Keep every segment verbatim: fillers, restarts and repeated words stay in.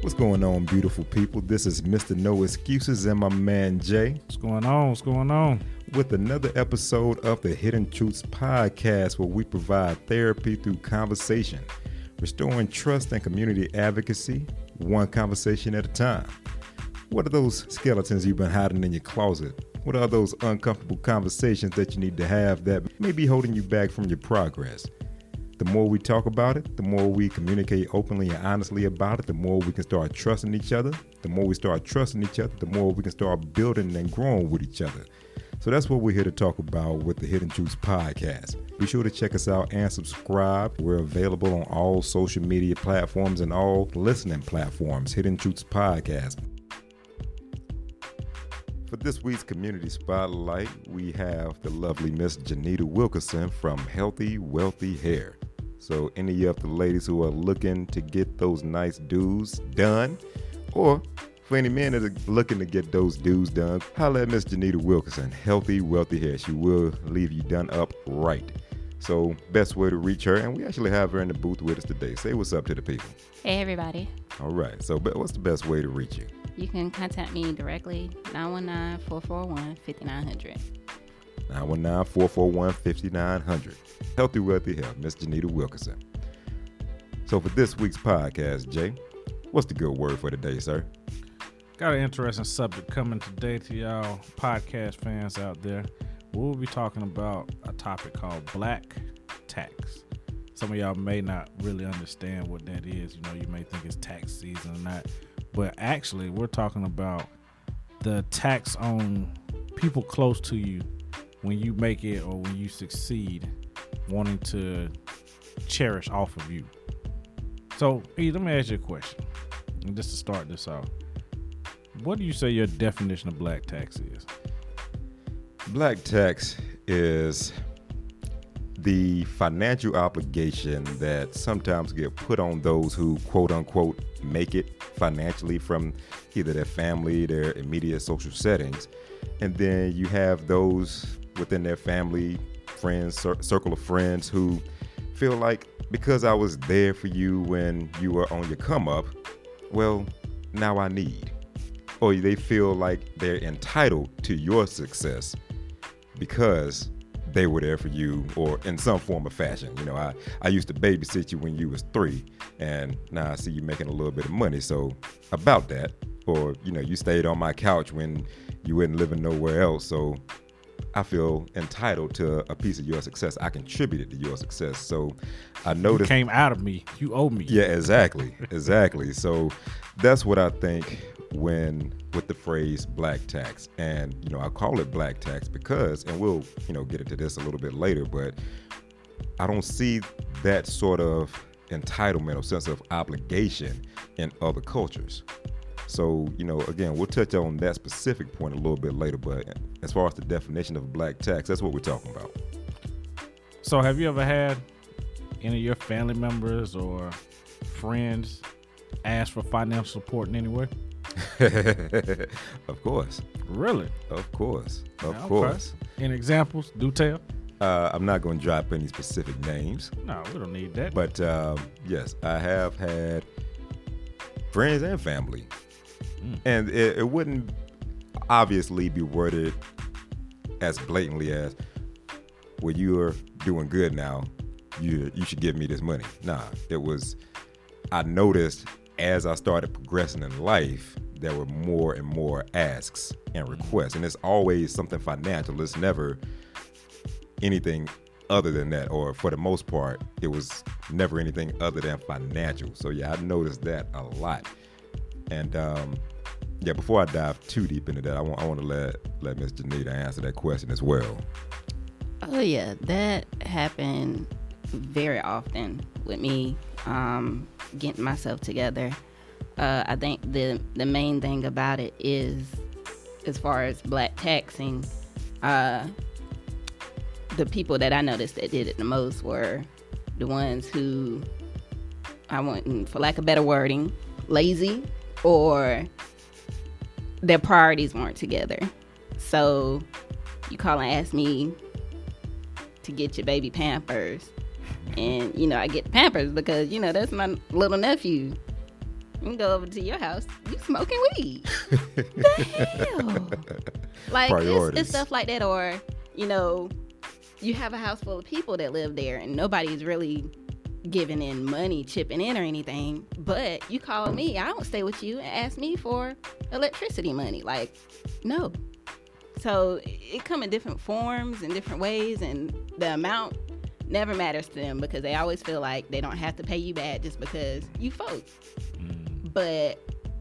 What's going on, beautiful people? This is Mister No Excuses and my man Jay. What's going on? What's going on? With another episode of the Hidden Truths podcast, where we provide therapy through conversation, restoring trust and community advocacy, one conversation at a time. What are those skeletons you've been hiding in your closet? What are those uncomfortable conversations that you need to have that may be holding you back from your progress? The more we talk about it, the more we communicate openly and honestly about it, the more we can start trusting each other. The more we start trusting each other, the more we can start building and growing with each other. So that's what we're here to talk about with the Hidden Truths podcast. Be sure to check us out and subscribe. We're available on all social media platforms and all listening platforms. Hidden Truths podcast. For this week's Community Spotlight, we have the lovely Miss Janita Wilkerson from Healthy Wealthy Hair. So any of the ladies who are looking to get those nice do's done, or for any men that are looking to get those do's done, holla at Miss Janita Wilkerson, Healthy Wealthy Hair. She will leave you done up right. So best way to reach her, and we actually have her in the booth with us today. Say what's up to the people. Hey, everybody. All right. So what's the best way to reach you? You can contact me directly, nine one nine, four four one, five nine zero zero. nine one nine, four four one, five nine zero zero. Healthy Wealthy Hair, Miss Janita Wilkerson. So for this week's podcast, Jay, what's the good word for today, sir? Got an interesting subject coming today to y'all podcast fans out there. We'll be talking about a topic called black tax. Some of y'all may not really understand what that is. You know, you may think it's tax season or not. But actually, we're talking about the tax on people close to you when you make it or when you succeed, wanting to cherish off of you. So, E, let me ask you a question. And just to start this off, what do you say your definition of black tax is? Black tax is the financial obligation that sometimes get put on those who, quote unquote, make it financially from either their family, their immediate social settings. And then you have those within their family, friends, cir- circle of friends who feel like, because I was there for you when you were on your come up, well, now I need. Or they feel like they're entitled to your success because they were there for you, or in some form of fashion. You know, I, I used to babysit you when you was three, and now I see you making a little bit of money. So about that, or, you know, you stayed on my couch when you weren't living nowhere else. So I feel entitled to a piece of your success. I contributed to your success. So I noticed. You came out of me. You owe me. Yeah, exactly. Exactly. So that's what I think when with the phrase black tax. And, you know, I call it black tax because, and we'll, you know, get into this a little bit later, but I don't see that sort of entitlement or sense of obligation in other cultures. So, you know, again, we'll touch on that specific point a little bit later, but as far as the definition of black tax, that's what we're talking about. So have you ever had any of your family members or friends ask for financial support in any way? Of course. Really? Of course. Of Okay. course. Any examples? Do tell. Uh, I'm not going to drop any specific names. No, we don't need that. But um, yes, I have had friends and family. Mm. And it, it wouldn't obviously be worded as blatantly as, well, you're doing good now, you you should give me this money. Nah, it was, I noticed as I started progressing in life, there were more and more asks and requests. And it's always something financial. It's never anything other than that, or for the most part, it was never anything other than financial. So yeah, I noticed that a lot. And um, yeah, before I dive too deep into that, I want I want to let let Miss Janita answer that question as well. Oh yeah, that happened very often with me, um, getting myself together. Uh, I think the the main thing about it is, as far as black taxing, uh, the people that I noticed that did it the most were the ones who, I want, for lack of better wording, lazy, or their priorities weren't together. So you call and ask me to get your baby Pampers, and you know I get the Pampers because you know that's my little nephew. and go over to your house. You smoking weed? The hell? Like it's, it's stuff like that, or you know, you have a house full of people that live there, and nobody's really giving in money, chipping in or anything. But you call me, I don't stay with you, and ask me for electricity money. Like, no. So it come in different forms and different ways, and the amount never matters to them because they always feel like they don't have to pay you back just because you folk. Mm. But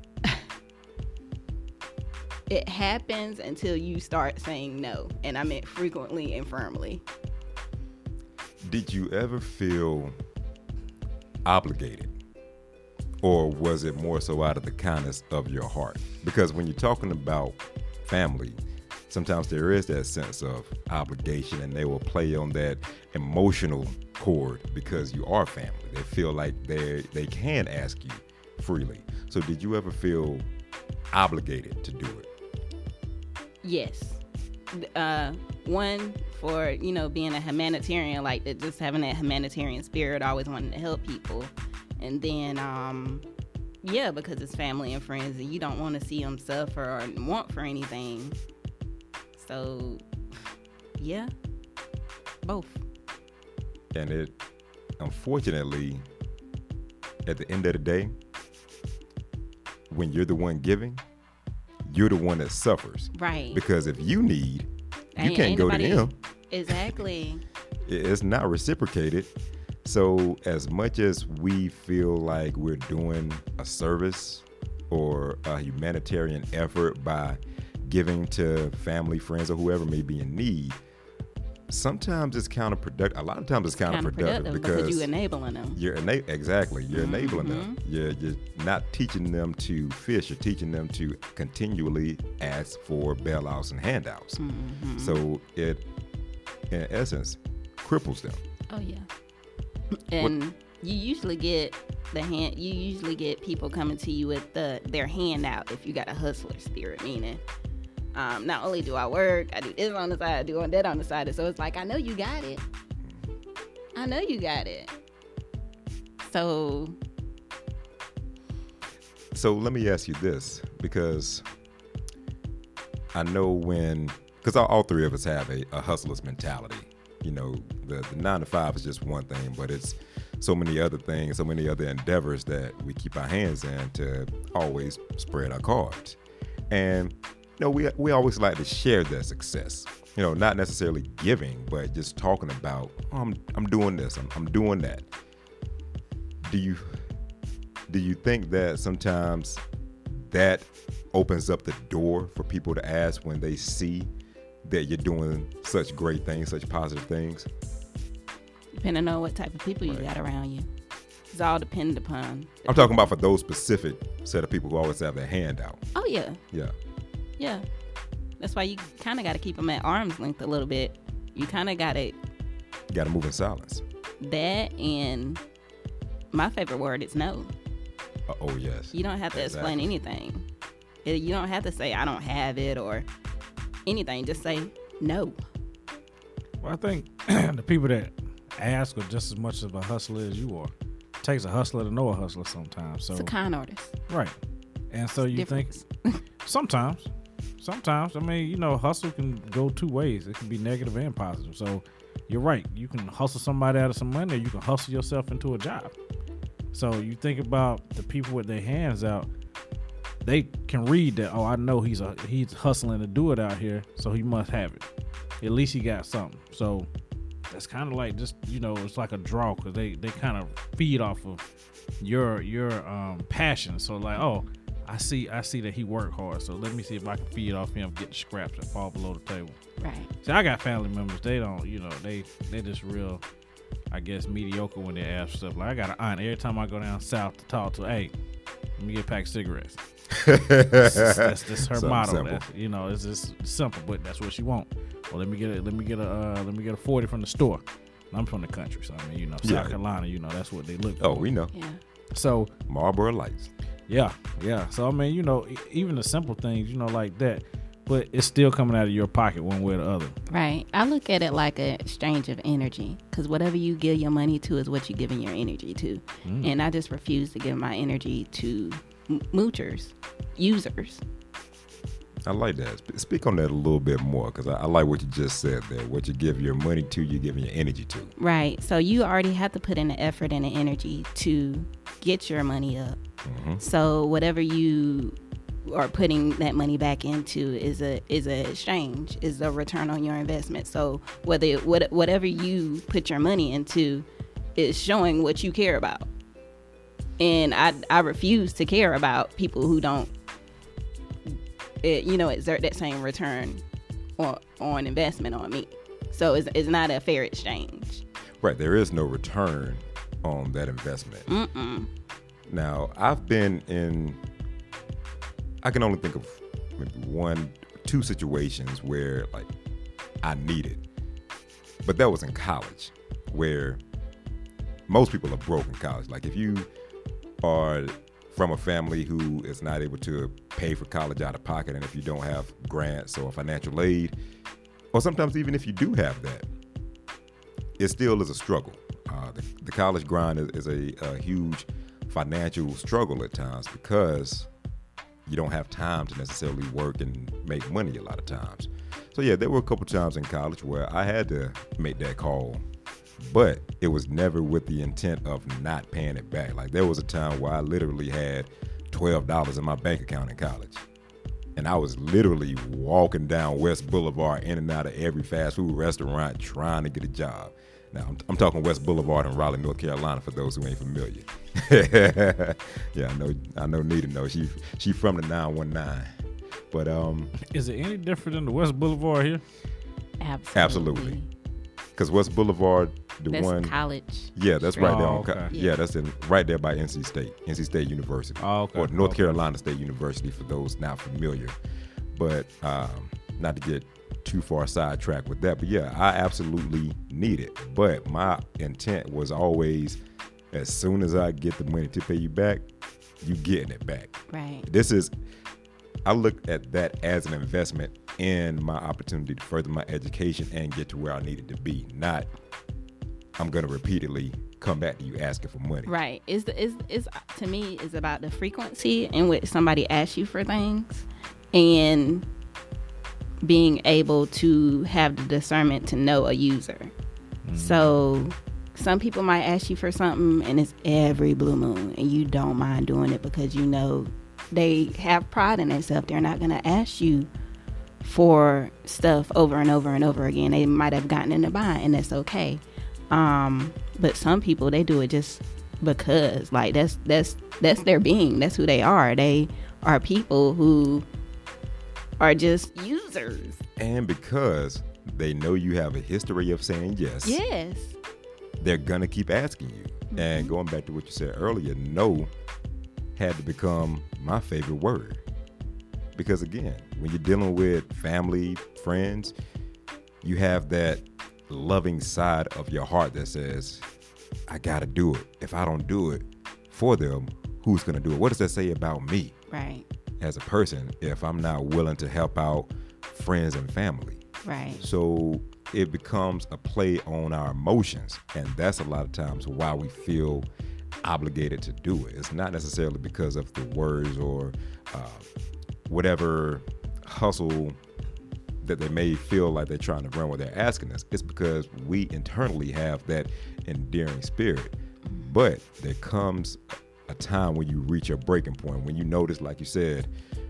it happens until you start saying no, and I meant frequently and firmly. Did you ever feel obligated, or was it more so out of the kindness of your heart? Because when you're talking about family, sometimes there is that sense of obligation, and they will play on that emotional chord because you are family. They feel like they they can ask you freely. So did you ever feel obligated to do it? Yes. Uh, one, for, you know, being a humanitarian, like that, just having that humanitarian spirit, always wanting to help people. And then, um, yeah, because it's family and friends, and you don't want to see them suffer or want for anything. So, yeah, both. And it, unfortunately, at the end of the day, when you're the one giving, you're the one that suffers. Right. Because if you need, you ain't, can't ain't go nobody, to them. Exactly. It's not reciprocated. So as much as we feel like we're doing a service or a humanitarian effort by giving to family, friends, or whoever may be in need, sometimes it's counterproductive. A lot of times it's, it's counterproductive, counterproductive because, because you're enabling them. You're ena- exactly. You're mm-hmm. enabling them. You're, you're not teaching them to fish. You're teaching them to continually ask for bailouts and handouts. Mm-hmm. So it, in essence, cripples them. Oh yeah. And what? you usually get the hand. You usually get people coming to you with the their handout if you got a hustler spirit, meaning. Um, not only do I work, I do this on the side, I do that on the side. So it's like, I know you got it. I know you got it. So. So let me ask you this, because I know when, because all, all three of us have a, a hustler's mentality. You know, the, the nine to five is just one thing, but it's so many other things, so many other endeavors that we keep our hands in to always spread our cards. And you know, we we always like to share that success. You know, not necessarily giving, but just talking about, oh, I'm I'm doing this, I'm I'm doing that. Do you do you think that sometimes that opens up the door for people to ask when they see that you're doing such great things, such positive things? Depending on what type of people you right. got around you. It's all dependent upon. I'm talking about for those specific set of people who always have their hand out. Oh, yeah. Yeah. Yeah. That's why you kind of got to keep them at arm's length a little bit. You kind of got to... You got to move in silence. That, and my favorite word is no. Uh, oh, yes. You don't have to exactly. explain anything. You don't have to say, I don't have it, or anything. Just say no. Well, I think the people that ask are just as much of a hustler as you are. It takes a hustler to know a hustler sometimes. So it's a con artist. Right. And so you Difference. think sometimes, sometimes, I mean, you know, hustle can go two ways. It can be negative and positive. So you're right. You can hustle somebody out of some money, or you can hustle yourself into a job. So you think about the people with their hands out, they can read that, oh, I know he's a he's hustling to do it out here, so he must have it. At least he got something. So that's kind of like just, you know, it's like a draw, because they, they kind of feed off of your your um, passion. So like, oh, I see I see that he worked hard, so let me see if I can feed off him, get the scraps that fall below the table. Right. See, I got family members, they don't, you know, they they just real, I guess, mediocre when they ask for stuff. Like, I got an aunt, every time I go down south to talk to her, hey, let me get a pack of cigarettes. that's, just, that's just her Something motto. That's, you know, it's just simple, but that's what she want. Well, let me get a let me get a uh, let me get a forty from the store. I'm from the country, so I mean, you know, South yeah. Carolina, you know, that's what they look for. Oh, we know. Yeah. So Marlboro Lights. Yeah, yeah. So I mean, you know, even the simple things, you know, like that, but it's still coming out of your pocket one way or the other. Right. I look at it like an exchange of energy, because whatever you give your money to is what you're giving your energy to. Mm. And I just refuse to give my energy to moochers, users. I like that. Sp- Speak on that a little bit more, because I, I like what you just said there. What you give your money to, you're giving your energy to. Right. So you already have to put in the effort and the energy to get your money up. Mm-hmm. So whatever you are putting that money back into is a is a exchange, is a return on your investment. So whether it, what, whatever you put your money into is showing what you care about. And I I refuse to care about people who don't, it, you know, exert that same return on, on investment on me. So it's, it's not a fair exchange. Right. There is no return on that investment. Mm-mm. Now, I've been in, I can only think of maybe one, two situations where, like, I needed. But that was in college, where most people are broke in college. Like, if you are from a family who is not able to pay for college out of pocket, and if you don't have grants or financial aid, or sometimes even if you do have that, it still is a struggle. Uh, the, the college grind is, is a, a huge financial struggle at times, because you don't have time to necessarily work and make money a lot of times. So yeah, there were a couple times in college where I had to make that call, but it was never with the intent of not paying it back. Like, there was a time where I literally had twelve dollars in my bank account in college, and I was literally walking down West Boulevard in and out of every fast food restaurant trying to get a job. Now, I'm, I'm talking West Boulevard in Raleigh, North Carolina, for those who ain't familiar. Yeah, I know I know Nita knows. She she from the nine one nine. But um, is it any different than the West Boulevard here? Absolutely. Absolutely. Because West Boulevard, the That's one, college. yeah, that's Straight. right there. Oh, on, co- okay. yeah, that's in right there by N C State, N C State University, Oh, okay. or North Okay. Carolina State University, for those not familiar. But um, not to get too far sidetracked with that, but yeah, I absolutely need it. But my intent was always, as soon as I get the money to pay you back, you getting it back. Right. This is, I look at that as an investment in my opportunity to further my education and get to where I needed to be. Not, I'm going to repeatedly come back to you asking for money. Right. Is is is to me is about the frequency in which somebody asks you for things, and being able to have the discernment to know a user. Mm. So some people might ask you for something and it's every blue moon, and you don't mind doing it because you know they have pride in themselves. They're not going to ask you for stuff over and over and over again. They might have gotten in a bind, and that's okay. Um, but some people, they do it just because, like, that's that's that's their being. That's who they are. They are people who are just users. And because they know you have a history of saying yes, Yes. they're going to keep asking you. Mm-hmm. And going back to what you said earlier, no had to become my favorite word. Because again, when you're dealing with family, friends, you have that loving side of your heart that says, I gotta do it. If I don't do it for them, who's gonna do it? What does that say about me? Right. As a person, if I'm not willing to help out friends and family? Right. So it becomes a play on our emotions, and that's a lot of times why we feel obligated to do it. It's not necessarily because of the words or uh, whatever hustle that they may feel like they're trying to run when they're asking us. It's because we internally have that endearing spirit. But there comes a time when you reach a breaking point, when you notice, like you said,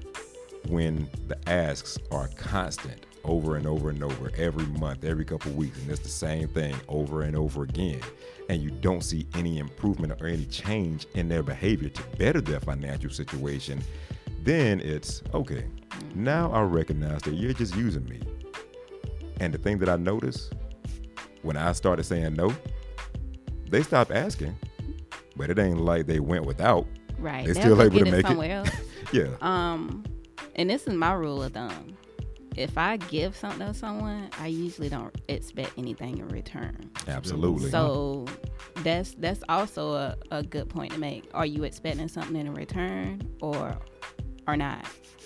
when the asks are constant over and over and over, every month, every couple of weeks, and it's the same thing over and over again, and you don't see any improvement or any change in their behavior to better their financial situation, then it's, okay, now I recognize that you're just using me. And the thing that I noticed, when I started saying no, they stopped asking, but it ain't like they went without. Right. They They'll still go able get to it make somewhere it. else. Yeah. Um, and this is my rule of thumb. If I give something to someone, I usually don't expect anything in return. Absolutely. So that's that's also a, a good point to make. Are you expecting something in return or or not?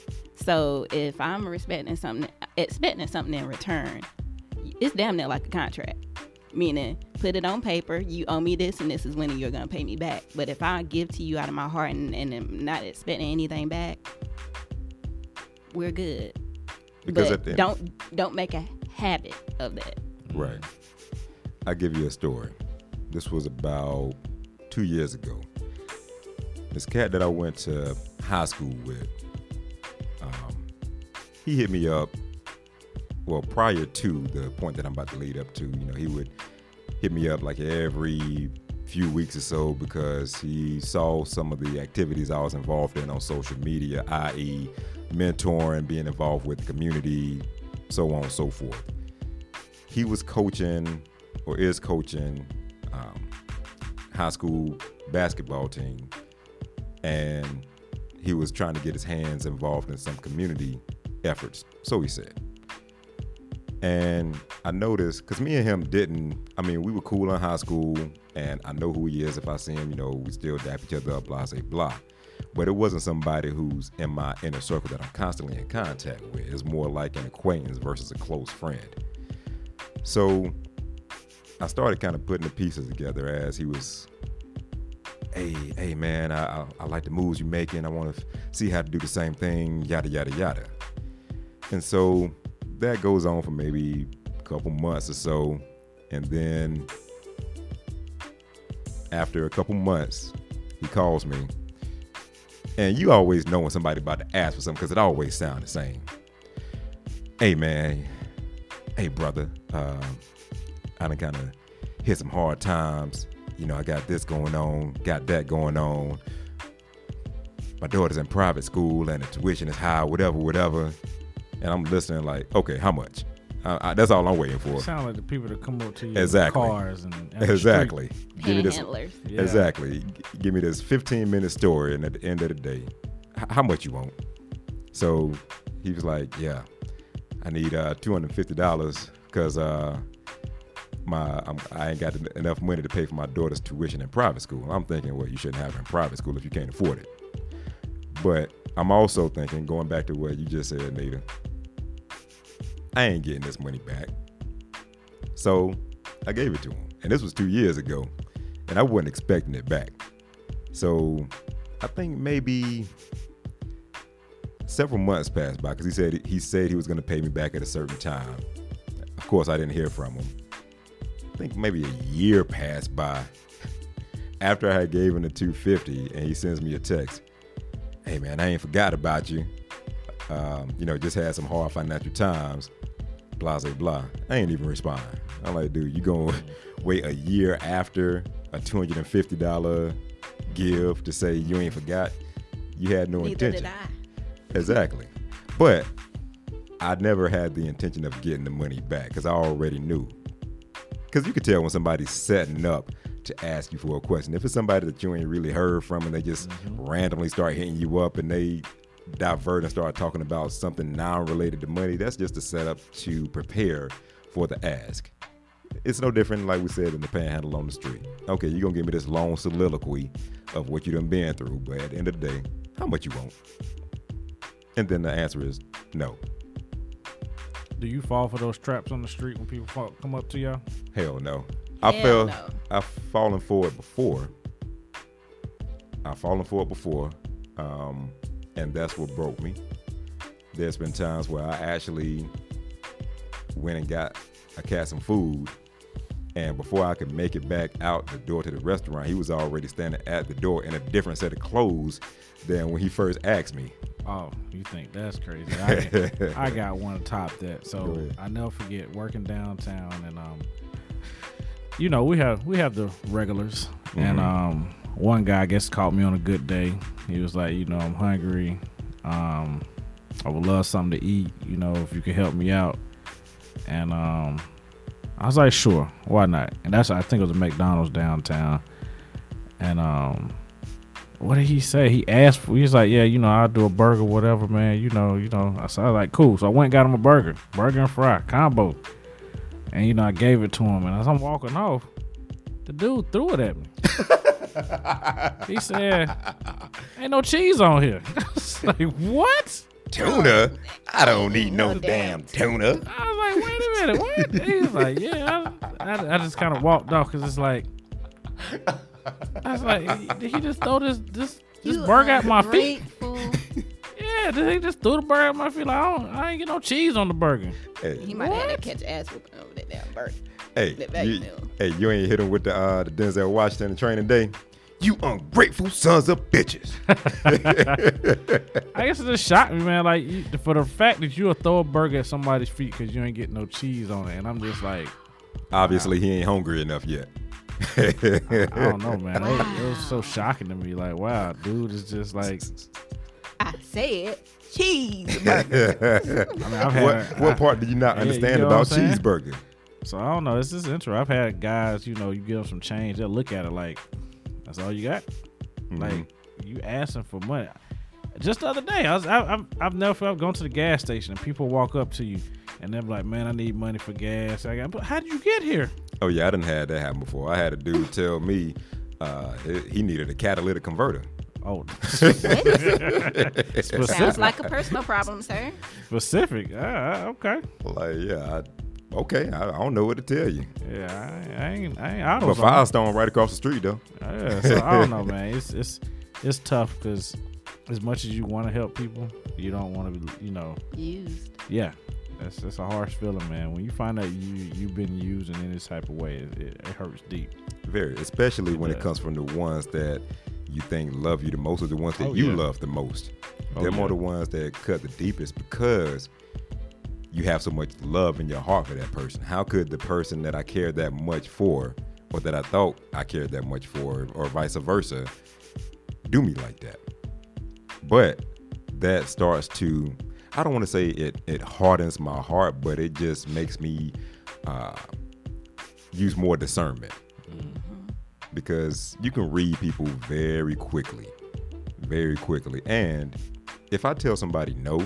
So if I'm expecting something expecting something in return, it's damn near like a contract. meaning put it on paper. You owe me this, and this is when you're gonna pay me back. But if I give to you out of my heart and, and am not expecting anything back, we're good. Because but at the end, don't don't make a habit of that. right. I'll give you a story. This was about two years ago. This cat that I went to high school with, um, he hit me up. Well, prior to the point that I'm about to lead up to, you know, he would hit me up like every few weeks or so because he saw some of the activities I was involved in on social media, that is mentoring, being involved with the community, so on and so forth. He was coaching or is coaching um, high school basketball team, and he was trying to get his hands involved in some community efforts, so he said. And I noticed, because me and him didn't, I mean, we were cool in high school, and I know who he is. If I see him, you know, we still dap each other up, blah, say, blah. But it wasn't somebody who's in my inner circle that I'm constantly in contact with. It's more like an acquaintance versus a close friend. So I started kind of putting the pieces together as he was, hey, hey, man, I, I, I like the moves you're making. I want to f- see how to do the same thing, yada, yada, yada. And so that goes on for maybe a couple months or so. And then after a couple months, he calls me. And you always know when somebody about to ask for something because it always sounds the same. Hey, man. Hey, brother. Uh, I done kind of hit some hard times. You know, I got this going on, got that going on. My daughter's in private school and the tuition is high, whatever, whatever. And I'm listening like, okay, how much? Uh, I, that's all I'm waiting for. Sound like the people that come up to you exactly. in cars and, and exactly. Give me this. Yeah. Exactly. G- give me this fifteen minute story, and at the end of the day, h- how much you want? So he was like, yeah, I need uh, two hundred fifty dollars because uh, my I'm, I ain't got enough money to pay for my daughter's tuition in private school. I'm thinking, well, you shouldn't have her in private school if you can't afford it. But I'm also thinking, going back to what you just said, Nita, I ain't getting this money back. So I gave it to him. And this was two years ago. And I wasn't expecting it back. So I think maybe several months passed by because he said he said he was going to pay me back at a certain time. Of course, I didn't hear from him. I think maybe a year passed by after I had gave him the two hundred fifty dollars, and he sends me a text. Hey, man, I ain't forgot about you. Um, you know, just had some hard financial times, blah, blah, blah. I ain't even respond. I'm like, dude, you going to wait a year after a two hundred fifty dollars give to say you ain't forgot? You had no Neither intention. did I. Exactly. But I never had the intention of getting the money back because I already knew. Because you could tell when somebody's setting up to ask you for a question. If it's somebody that you ain't really heard from and they just mm-hmm. randomly start hitting you up and they divert and start talking about something non-related to money, that's just a setup to prepare for the ask. It's no different, like we said, in the panhandle on the street. Okay, you're going to give me this long soliloquy of what you done been through, but at the end of the day, how much you want? And then the answer is no. Do you fall for those traps on the street when people fall, come up to y'all? Hell no. I Hell fell. no. I've fallen for it before. I've fallen for it before, um, and that's what broke me. There's been times where I actually went and got a cat some food, and before I could make it back out the door to the restaurant, he was already standing at the door in a different set of clothes than when he first asked me. Oh, you think that's crazy? I, I got one to top that. So I never forget working downtown, and um, you know, we have we have the regulars, mm-hmm. and um, one guy I guess caught me on a good day. He was like, you know, I'm hungry. Um, I would love something to eat. You know, if you could help me out. And um, I was like, sure, why not? And that's I think it was a McDonald's downtown. And um, what did he say? He asked for. He was like, yeah, you know, I'll do a burger, whatever, man. You know, you know. I was like, cool. So I went and got him a burger, burger and fry combo. And you know, I gave it to him. And as I'm walking off, the dude threw it at me. He said, "Ain't no cheese on here." I was like, what? Tuna? I don't eat no damn tuna. I was like, wait a minute, what? He was like, yeah. I, I, I just kind of walked off because it's like, I was like, did he just throw this this this You burger at my feet? ungrateful. Yeah, did he just threw the burger at my feet? Like, I, don't, I ain't get no cheese on the burger. Hey, He might have had to catch ass whooping over that damn burger. hey, That value you, meal. hey, you ain't hit him with the uh, the Denzel Washington training day. You ungrateful sons of bitches. I guess it just shocked me, man. Like you, for the fact that you'll throw a burger at somebody's feet because you ain't getting no cheese on it, and I'm just like, Obviously, he ain't hungry enough yet. I don't know, man. It was, it was so shocking to me. Like, wow, dude is just like, I said cheeseburger. I mean, I've had, What what part do you not Yeah, understand you know about what I'm saying? cheeseburger? So I don't know. It's just intro. I've had guys, you know, you give them some change, they'll look at it like, that's all you got. Mm-hmm. Like you asking for money. Just the other day, I was, I, I've, I've never felt going to the gas station and people walk up to you and they're like, "Man, I need money for gas." I got, but how did you get here? Oh yeah, I didn't had that happen before. I had a dude tell me uh, he he needed a catalytic converter. Oh, Sounds specific. like a personal problem, sir. Specific. Ah, okay. Like yeah, I, okay, I, I don't know what to tell you. Yeah, I, I ain't, I ain't auto. But Firestone right across the street though. Yeah, so I don't know, man. It's it's it's tough because as much as you want to help people, you don't want to be, you know. Used. Yeah, that's that's a harsh feeling, man. When you find out you you've been used in any type of way, it, it, it hurts deep. Very, especially when Yeah. it comes from the ones that you think love you the most, or the ones that Oh, you yeah. love the most. Oh, They're yeah. more the ones that cut the deepest because you have so much love in your heart for that person. How could the person that I cared that much for, or that I thought I cared that much for, or vice versa, do me like that? But that starts to, I don't want to say it it hardens my heart, but it just makes me uh, use more discernment. Because you can read people very quickly, very quickly. And if I tell somebody no,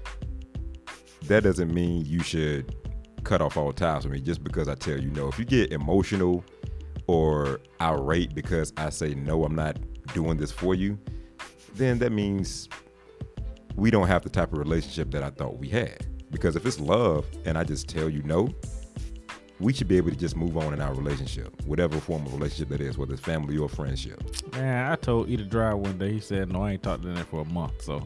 that doesn't mean you should cut off all ties with me just because I tell you no. If you get emotional or irate because I say no, I'm not doing this for you, then that means we don't have the type of relationship that I thought we had. Because if it's love and I just tell you no, we should be able to just move on in our relationship, whatever form of relationship that is, whether it's family or friendship. Man, I told Eat a Dry one day. He said, "No, I ain't talked to them for a month." So,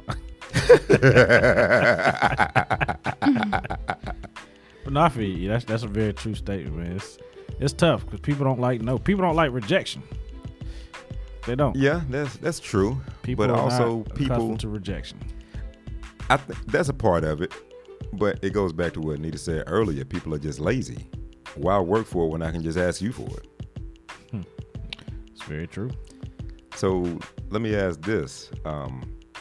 but no, I feel you. That's that's a very true statement, man. It's it's tough because people don't like no. People don't like rejection. They don't. Yeah, that's that's true. People but are also not people, accustomed to rejection. I think that's a part of it. But it goes back to what Nita said earlier. People are just lazy. Why work for it when I can just ask you for it? Hmm. It's very true. So let me ask this. Um,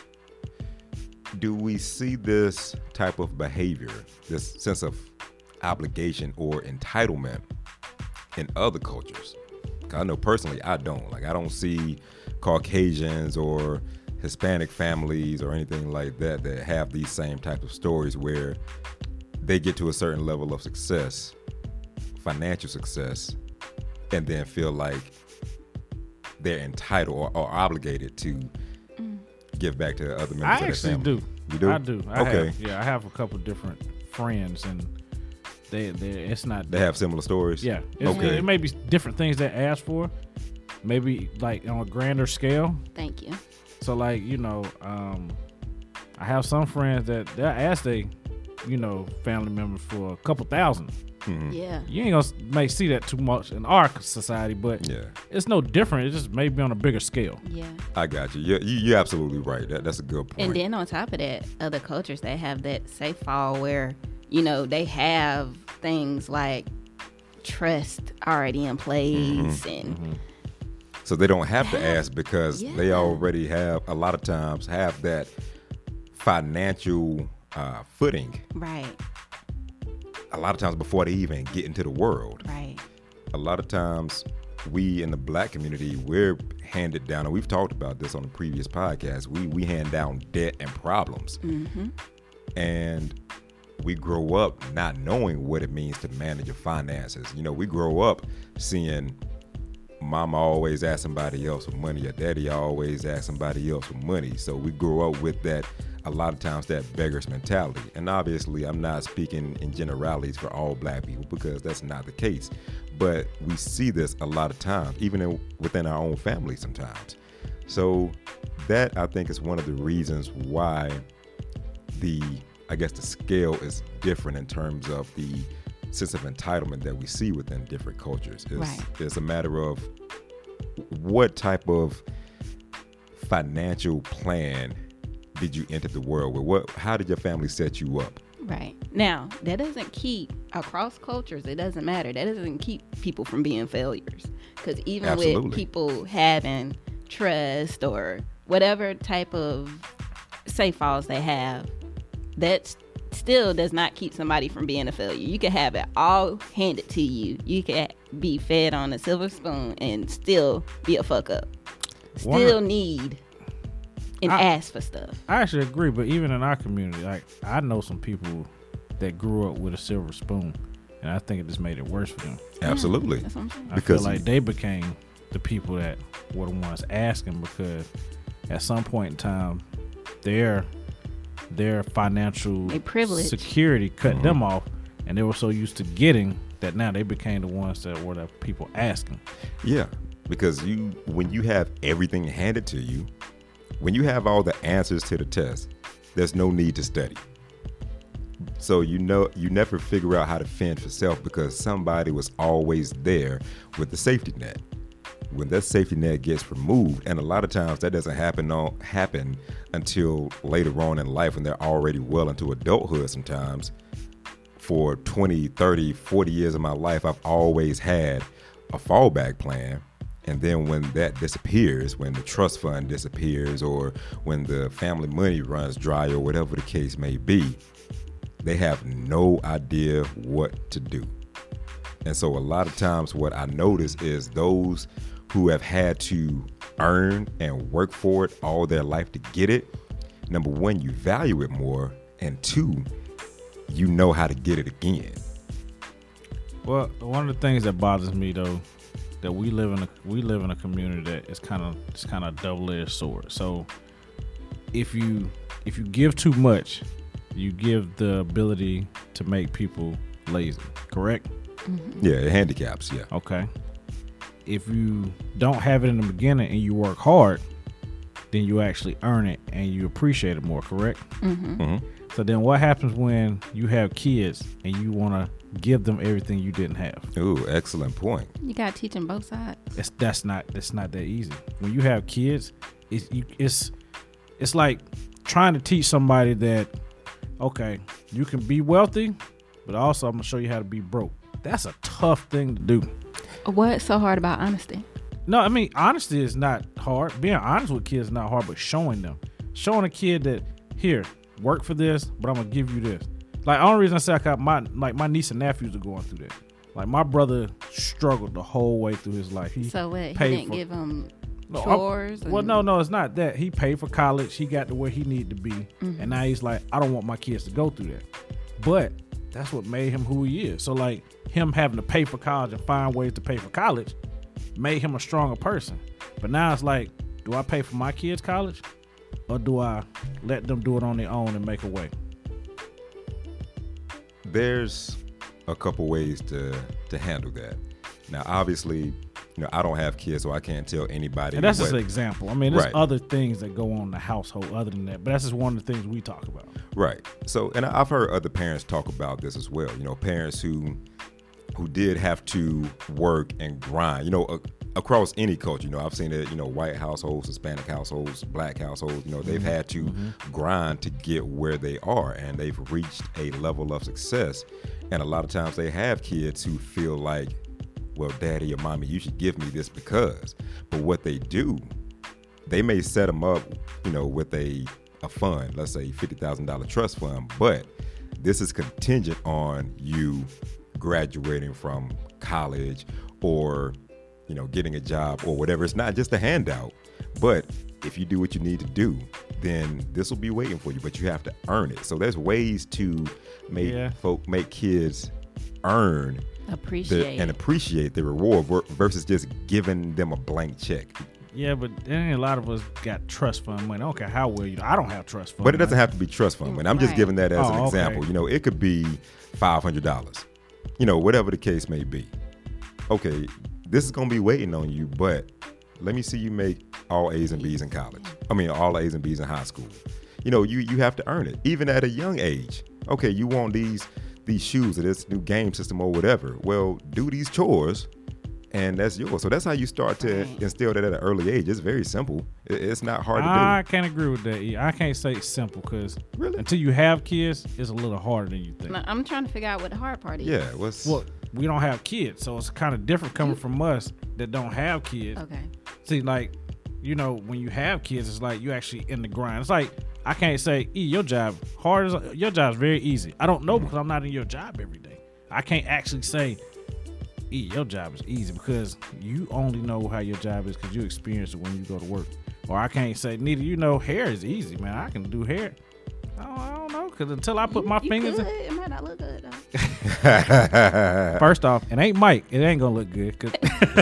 do we see this type of behavior, this sense of obligation or entitlement in other cultures? 'Cause I know personally I don't. Like I don't see Caucasians or Hispanic families or anything like that that have these same type of stories where they get to a certain level of success, financial success, and then feel like they're entitled or, or obligated to mm. give back to other members I of their actually family. do. You do? I do. I Okay. Have, yeah, I have a couple different friends, and they they it's not. They have similar stories? Yeah. It's, Okay. It may be different things they ask for, maybe like on a grander scale. Thank you. So like, you know, um, I have some friends that they'll ask they, you know, family members for a couple thousand. Mhm. Yeah. You ain't gonna may see that too much in our society, but Yeah. it's no different. It's just maybe on a bigger scale. Yeah. I got you. You're, you- you're absolutely right. That, that's a good point. And then on top of that, other cultures, they have that safe fall where, you know, they have things like trust already in place and So they don't have to ask because they Yeah. already have, a lot of times, have that financial uh, footing. right, A lot of times before they even get into the world. right. A lot of times we in the black community, we're handed down, and we've talked about this on the previous podcast, we, we hand down debt and problems. Mm-hmm. And we grow up not knowing what it means to manage your finances. You know, we grow up seeing mama always asked somebody else for money, or daddy always asked somebody else for money. So we grow up with that, a lot of times, that beggar's mentality. And obviously, I'm not speaking in generalities for all black people, because that's not the case. But we see this a lot of times, even in, within our own family sometimes. So that, I think, is one of the reasons why the, I guess, the scale is different in terms of the sense of entitlement that we see within different cultures. It's, Right. it's a matter of what type of financial plan did you enter the world with? What, how did your family set you up? Right. Now, that doesn't keep, across cultures, it doesn't matter. That doesn't keep people from being failures. Because even Absolutely. with people having trust or whatever type of safe falls they have, that still does not keep somebody from being a failure. You can have it all handed to you. You can be fed on a silver spoon and still be a fuck up. One Still of- need and I- ask for stuff. I actually agree, but even in our community, like I know some people that grew up with a silver spoon, and I think it just made it worse for them. Absolutely. That's what I'm saying. I Because- feel like they became the people that were the ones asking, because at some point in time, their their financial They privilege. security cut Mhm. them off, and they were so used to getting that now they became the ones that were the people asking. Yeah, because you, when you have everything handed to you, when you have all the answers to the test, there's no need to study. So you know, you never figure out how to fend for self, because somebody was always there with the safety net. When that safety net gets removed, and a lot of times that doesn't happen on, happen until later on in life, when they're already well into adulthood sometimes. For twenty, thirty, forty years of my life, I've always had a fallback plan. And then when that disappears, when the trust fund disappears, or when the family money runs dry, or whatever the case may be, they have no idea what to do. And so a lot of times what I notice is those who have had to earn and work for it all their life to get it, number one, you value it more, and two, you know how to get it again. Well, one of the things that bothers me though, that we live in a we live in a community that is kind of it's kind of double-edged sword. So if you if you give too much, you give the ability to make people lazy. Correct? Yeah, it handicaps, yeah. Okay. If you don't have it in the beginning and you work hard, then you actually earn it and you appreciate it more. Correct? Mm-hmm. Mm-hmm. So then what happens when you have kids and you want to give them everything you didn't have? Ooh, excellent point. You got to teach them both sides. It's that's not that's not that easy. When you have kids, it's you, it's it's like trying to teach somebody that, okay, you can be wealthy, but also I'm gonna show you how to be broke. That's a tough thing to do. What's so hard about honesty? No, I mean honesty is not hard. Being honest with kids is not hard, but showing them, showing a kid that here, work for this, but I'm gonna give you this. Like, the only reason I say I got my like my niece and nephews are going through that. Like, my brother struggled the whole way through his life. He So what? He paid didn't for- give them No, I'm- chores? Well, and- no, no, it's not that. He paid for college. He got to where he needed to be, Mm-hmm. and now he's like, I don't want my kids to go through that. But that's what made him who he is. So like him having to pay for college and find ways to pay for college made him a stronger person. But now it's like, do I pay for my kids' college, or do I let them do it on their own and make a way? There's a couple ways to to handle that. Now, obviously, you know, I don't have kids, so I can't tell anybody. And that's what, just an example. I mean, there's Right. other things that go on in the household other than that, but that's just one of the things we talk about. Right. So, and I've heard other parents talk about this as well. You know, parents who who did have to work and grind. You know, uh, across any culture. You know, I've seen it. You know, white households, Hispanic households, black households. You know, they've had to grind to get where they are, and they've reached a level of success. And a lot of times they have kids who feel like, well, daddy or mommy, you should give me this because. But what they do, they may set them up, you know, with a a fund, let's say fifty thousand dollars trust fund, but this is contingent on you graduating from college or, you know, getting a job or whatever. It's not just a handout, but if you do what you need to do, then this will be waiting for you, but you have to earn it. So there's ways to make Yeah. folk, make kids earn Appreciate. the, and appreciate the reward ver- versus just giving them a blank check. Yeah, but then a lot of us got trust fund money. I don't care how well you. I don't have trust fund. But it doesn't money. have to be trust fund money. I'm just Right. giving that as Oh, an okay. example. You know, it could be five hundred dollars. You know, whatever the case may be. Okay, this is gonna be waiting on you, but let me see you make all A's and B's in college. I mean, all A's and B's in high school. You know, you you have to earn it, even at a young age. Okay, you want these these shoes or this new game system or whatever. Well, do these chores, and that's yours. So that's how you start to Right. instill that at an early age. It's very simple. It- It's not hard to do. I can't agree with that. E. I can't say it's simple because Really? until you have kids, it's a little harder than you think. No, I'm trying to figure out what the hard part is. Yeah, what's Well, we don't have kids, so it's kind of different coming from us that don't have kids. Okay. See, like, you know, when you have kids, it's like you actually in the grind. It's like I can't say, E, your job hard as your job's very easy. I don't know because I'm not in your job every day. I can't actually say, E, your job is easy because you only know how your job is because you experience it when you go to work. Or I can't say, neither you know hair is easy, man. I can do hair. I don't, I don't know because until I put my You fingers could. in. It might not look good though. First off, it ain't Mike. It ain't gonna look good. 'Cause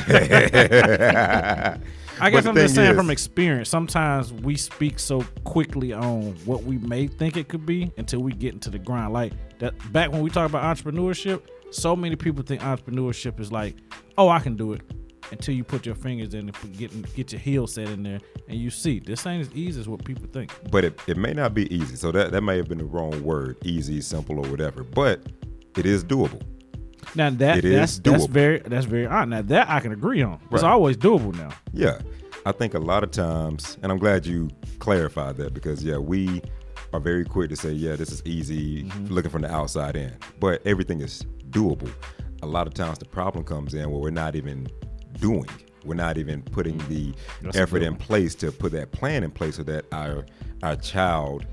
I guess the I'm just thing saying is- from experience. Sometimes we speak so quickly on what we may think it could be until we get into the grind. Like that back when we talk about entrepreneurship, so many people think entrepreneurship is like, oh, I can do it. Until you put your fingers in and get get your heel set in there, and you see this ain't as easy as what people think. But it, it may not be easy. So that, that may have been the wrong word, easy, simple, or whatever. But it is doable. Now that It that's is that's doable. very that's very odd. Now that I can agree on. It's Right. always doable now. Yeah. I think a lot of times, and I'm glad you clarified that because, yeah, we are very quick to say, yeah, this is easy, looking from the outside in. But everything is doable. A lot of times the problem comes in where we're not even doing. We're not even putting the That's a effort good in one. place to put that plan in place so that our our child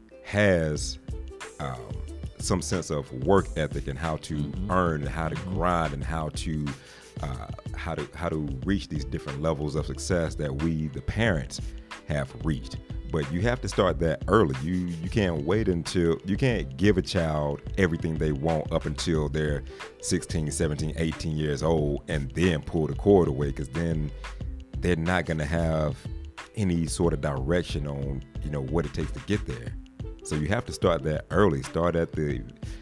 has um, some sense of work ethic and how to Mm-hmm. earn and how to grind and how to uh, how to how to reach these different levels of success that we the parents have reached. But you have to start that early. You you can't wait until you can't give a child everything they want up until they're sixteen, seventeen, eighteen years old and then pull the cord away, because then they're not going to have any sort of direction on, you know, what it takes to get there. So you have to start that early. Start at the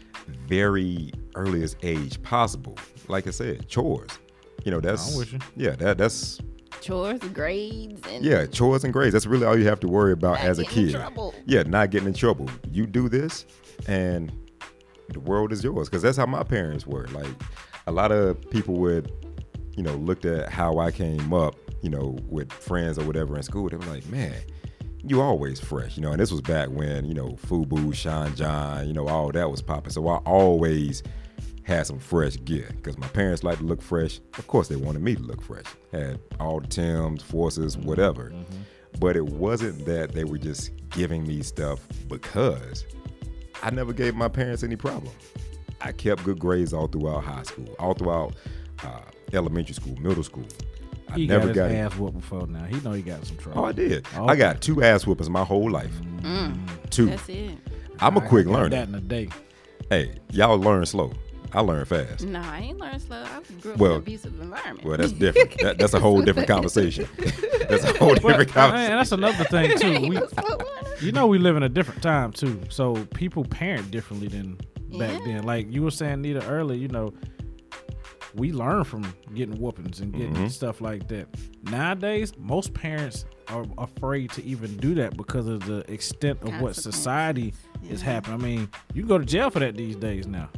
very earliest age possible. Like I said, chores. You know, that's I'm with you. yeah, that that's Chores, grades, and yeah, chores and grades. That's really all you have to worry about Not as a getting in kid. trouble. Yeah, not getting in trouble. You do this, and the world is yours. Because that's how my parents were. Like, a lot of people would, you know, looked at how I came up, you know, with friends or whatever in school. They were like, man, you always fresh, you know. And this was back when, you know, FUBU, Sean John, you know, all that was popping. So I always had some fresh gear because my parents like to look fresh. Of course, they wanted me to look fresh. Had all the Timbs, Forces, whatever. But it wasn't that they were just giving me stuff because I never gave my parents any problem. I kept good grades all throughout high school, all throughout uh, elementary school, middle school. I He never got his got ass whooped before now. He know he got some trouble. Oh, I did. Okay. I got two ass whoopings my whole life. Two. that's it. I'm a I- quick I got learner. That in a day. Hey, y'all learn slow. I learn fast. No, I ain't learned slow. I grew up Well, in an abusive environment. Well, that's different. That, that's a whole different conversation. That's a whole different But, conversation. and that's another thing I too. ain't We, no slow learner. you know, we live in a different time too. So people parent differently than back Yeah. then. Like you were saying, Nita, earlier. You know, we learn from getting whoopings and getting Mm-hmm. stuff like that. Nowadays, most parents are afraid to even do that because of the extent of what Consequences. society is Yeah. happening. I mean, you can go to jail for that these days now.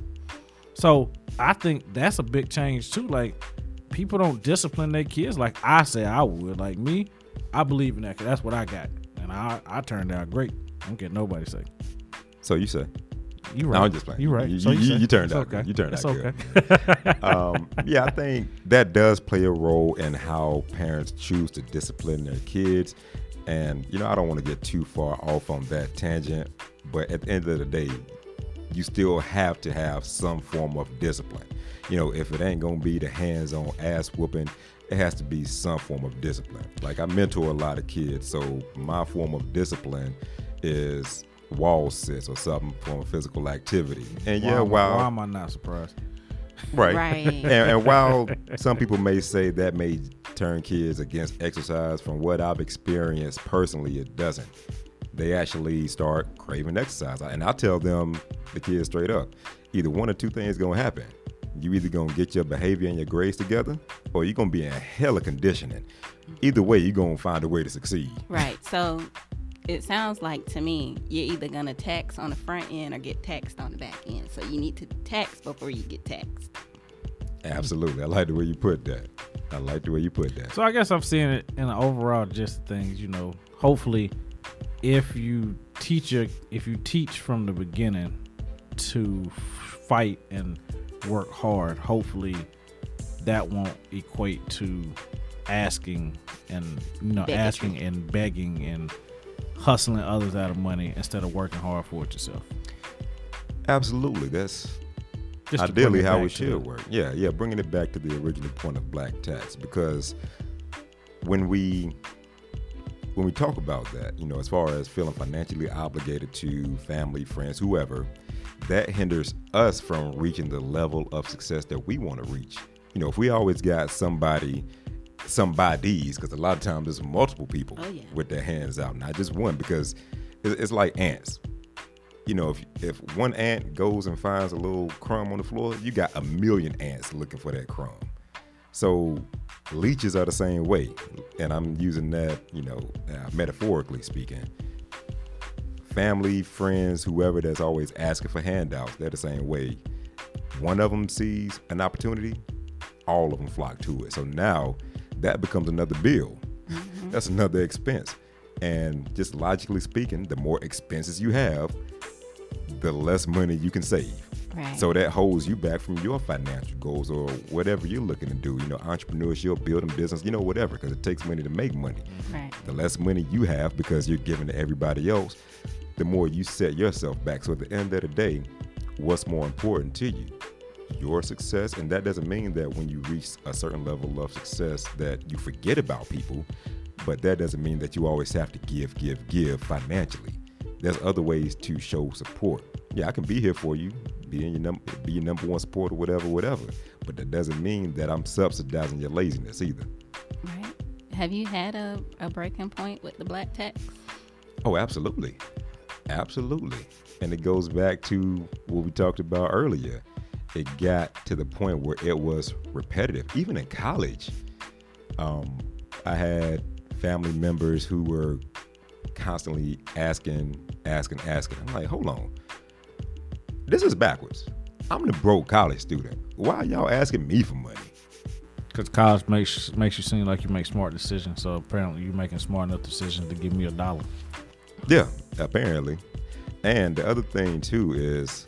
So I think that's a big change too. Like people don't discipline their kids like I say I would. Like me, I believe in that 'cause that's what I got, and I I turned out great. I don't get nobody say. So you say. You No, right. I'm just playing. You right. You- So you- say. you turned It's out okay. good. You turned it's out okay. um, yeah, I think that does play a role in how parents choose to discipline their kids. And, you know, I don't want to get too far off on that tangent, but at the end of the day, you still have to have some form of discipline. You know, if it ain't going to be the hands-on ass whooping, it has to be some form of discipline. Like I mentor a lot of kids, so my form of discipline is wall sits or some form of physical activity. And yeah, why, am- while why am I not surprised? Right. Right. And, and while some people may say that may turn kids against exercise, from what I've experienced personally, it doesn't. They actually start craving exercise. And I tell them, the kids straight up, either one or two things going to happen. You either going to get your behavior and your grades together, or you're going to be in hella conditioning. Either way, you're going to find a way to succeed. Right. So it sounds like to me, you're either going to tax on the front end or get taxed on the back end. So you need to tax before you get taxed. Absolutely. I like the way you put that. I like the way you put that. So I guess I'm seeing it in the overall gist of things, you know, hopefully if you teach a, if you teach from the beginning to fight and work hard, hopefully that won't equate to asking and, you know, Bigotry. asking and begging and hustling others out of money instead of working hard for it yourself. Absolutely. That's Just to ideally bring it how back it to should the- work. Yeah, yeah, bringing it back to the original point of black tax, because when we when we talk about that, you know, as far as feeling financially obligated to family, friends, whoever, that hinders us from reaching the level of success that we want to reach. You know, if we always got somebody, somebodies, because a lot of times there's multiple people Oh, yeah. with their hands out, not just one, because it- it's like ants. You know, if if one ant goes and finds a little crumb on the floor, you got a million ants looking for that crumb. So leeches are the same way, and I'm using that, you know, uh, metaphorically speaking. Family, friends, whoever that's always asking for handouts, they're the same way. One of them sees an opportunity, all of them flock to it. So now that becomes another bill. Mm-hmm. That's another expense. And just logically speaking, the more expenses you have, the less money you can save. Right. So that holds you back from your financial goals or whatever you're looking to do. You know, entrepreneurship, building business, you know, whatever, because it takes money to make money. Right. The less money you have because you're giving to everybody else, the more you set yourself back. So at the end of the day, what's more important to you? Your success. And that doesn't mean that when you reach a certain level of success that you forget about people, but that doesn't mean that you always have to give, give, give financially. There's other ways to show support. Yeah, I can be here for you, be in your num- be your number one supporter, whatever, whatever. But that doesn't mean that I'm subsidizing your laziness either. Right. Have you had a, a breaking point with the black tax? Oh, absolutely. Absolutely. And it goes back to what we talked about earlier. It got to the point where it was repetitive. Even in college, um, I had family members who were constantly asking, asking, asking. I'm like, hold on. This is backwards. I'm the broke college student. Why are y'all asking me for money? Because college makes makes you seem like you make smart decisions. So apparently you're making smart enough decisions to give me a dollar. Yeah, apparently. And the other thing too is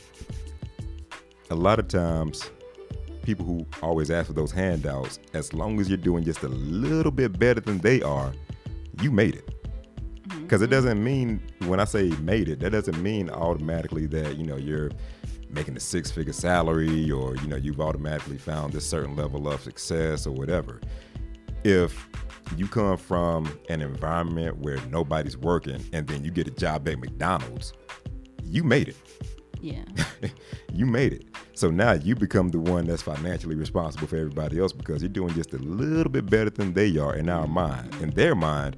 a lot of times people who always ask for those handouts, as long as you're doing just a little bit better than they are, you made it. Because it doesn't mean, when I say made it, that doesn't mean automatically that, you know, you're making a six-figure salary or, you know, you've automatically found this certain level of success or whatever. If you come from an environment where nobody's working and then you get a job at McDonald's, you made it. Yeah. You made it. So now you become the one that's financially responsible for everybody else because you're doing just a little bit better than they are in our mind. In their mind,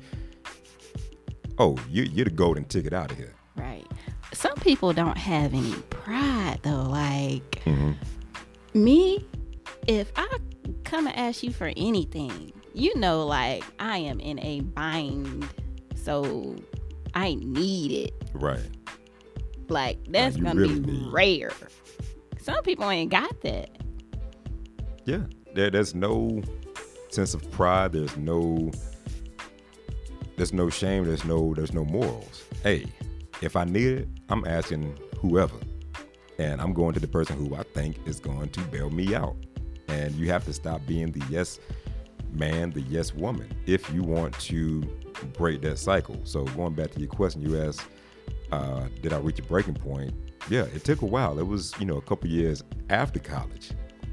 oh, you, you're the golden ticket out of here. Right. Some people don't have any pride though. Like Mm-hmm. me, if I come and ask you for anything, you know, like I am in a bind, so I need it. Right. Like that's you gonna really be need. rare. Some people ain't got that. Yeah. There, there's no sense of pride. There's no there's no shame. There's no there's no morals. Hey, if I need it, I'm asking whoever. And I'm going to the person who I think is going to bail me out. And you have to stop being the yes man, the yes woman, if you want to break that cycle. So going back to your question, you asked, uh, did I reach a breaking point? Yeah, it took a while. It was, you know, a couple years after college.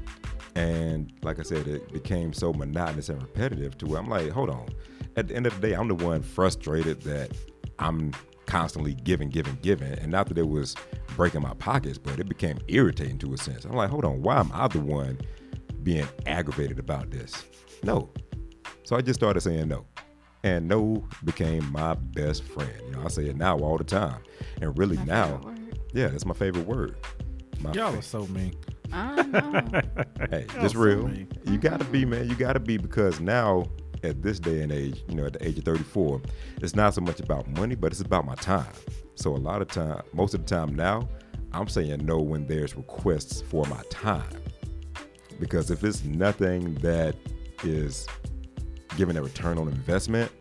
And like I said, it became so monotonous and repetitive to where I'm like, hold on. At the end of the day, I'm the one frustrated that I'm constantly giving, giving, giving. And not that it was breaking my pockets, but it became irritating to a sense. I'm like, hold on, why am I the one being aggravated about this? No. So I just started saying no. And no became my best friend. You know, I say it now all the time. And really My now, favorite word. yeah, that's my favorite word. My Y'all fa- are so mean. I know. Hey, Y'all just so real. mean. You gotta be, man. You gotta be, because now at this day and age, you know, at the age of thirty-four, it's not so much about money, but it's about my time. So a lot of time, most of the time now, I'm saying no when there's requests for my time. Because if it's nothing that is giving a return on investment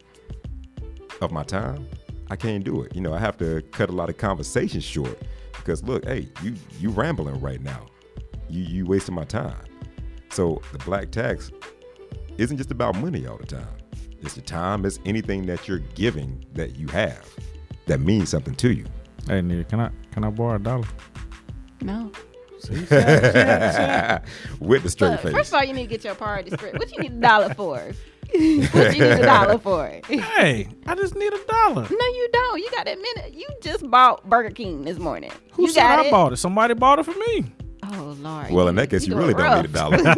of my time, I can't do it. You know, I have to cut a lot of conversations short because look, hey, you you rambling right now. You you wasting my time. So the black tax isn't just about money all the time. It's the time, it's anything that you're giving that you have that means something to you. Hey, Nia, can I can I borrow a dollar? No. See, see, see, see. With the straight Look, face. first of all, you need to get your priority straight. What you need a dollar for? What you need a dollar for? Hey, I just need a dollar. No, you don't. You got that minute. You just bought Burger King this morning. Who you said got I it? bought it? Somebody bought it for me. Oh Lord. Well, in that case, you really doing don't need a rough.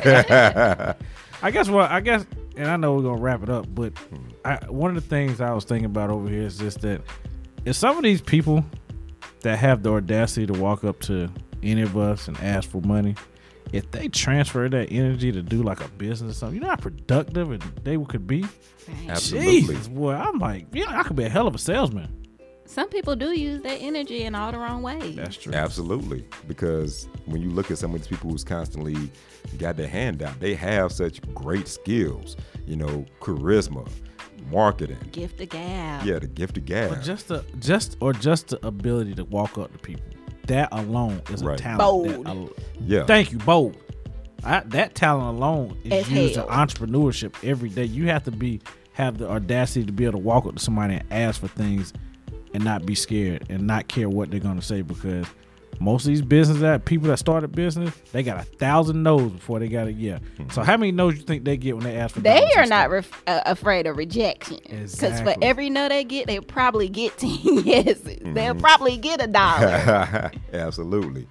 dollar. I guess what I guess, and I know we're gonna wrap it up, but I, one of the things I was thinking about over here is just that if some of these people that have the audacity to walk up to any of us and ask for money, if they transfer that energy to do like a business or something, you know how productive and they could be. Right. Absolutely. Jesus, boy, I'm like, yeah, I could be a hell of a salesman. Some people do use that energy in all the wrong ways. That's true. Absolutely. Because when you look at some of these people who's constantly got their hand out, they have such great skills, you know, charisma, marketing. Gift of gab. Yeah, the gift of gab. But just the just or just the ability to walk up to people, that alone is Right. a talent. Bold. That, al- Yeah. Thank you, bold. I, that talent alone is As used hell. in entrepreneurship every day. You have to be have the audacity to be able to walk up to somebody and ask for things and not be scared and not care what they're gonna say, because most of these business that people that started business, they got a thousand no's before they got a yeah. So how many no's you think they get when they ask for? They dollars are and not stuff? ref- uh, afraid of rejection. Because for Exactly. every no they get, they probably get ten yeses. Mm-hmm. They'll probably get a dollar. Absolutely.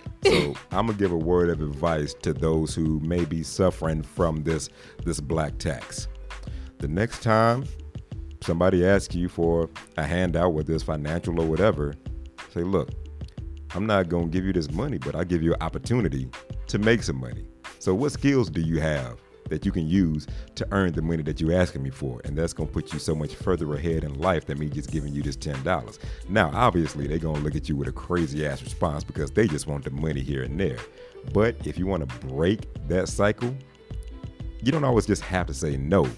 So I'm gonna give a word of advice to those who may be suffering from this this black tax. The next time somebody asks you for a handout, whether it's financial or whatever, say, look, I'm not gonna give you this money, but I'll give you an opportunity to make some money. So what skills do you have that you can use to earn the money that you're asking me for? And that's gonna put you so much further ahead in life than me just giving you this ten dollars. Now, obviously, they're gonna look at you with a crazy ass response because they just want the money here and there. But if you wanna break that cycle, you don't always just have to say no,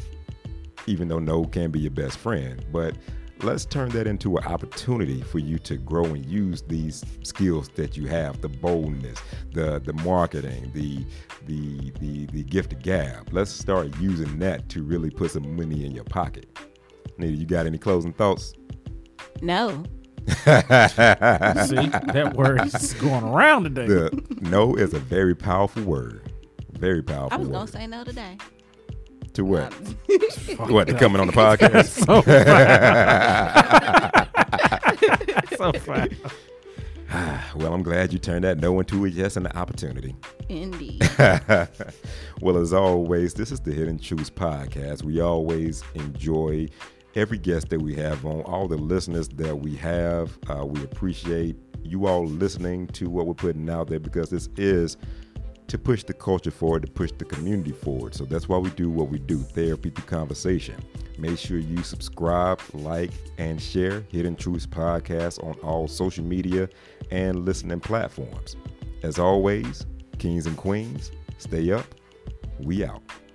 even though no can be your best friend. But let's turn that into an opportunity for you to grow and use these skills that you have, the boldness, the the marketing, the the the the gift of gab. Let's start using that to really put some money in your pocket. Nita, you got any closing thoughts? No. See, that word is going around today. The no is a very powerful word. Very powerful I was word. going to say no today. To what? What, to coming on the podcast? So fine. So fine. Well, I'm glad you turned that no into a yes and an opportunity. Indeed. Well, as always, this is the Hidden Truths Podcast. We always enjoy every guest that we have on, all the listeners that we have. Uh, we appreciate you all listening to what we're putting out there, because this is to push the culture forward, to push the community forward. So that's why we do what we do, therapy through conversation. Make sure you subscribe, like, and share Hidden Truths Podcast on all social media and listening platforms. As always, kings and queens, stay up. We out.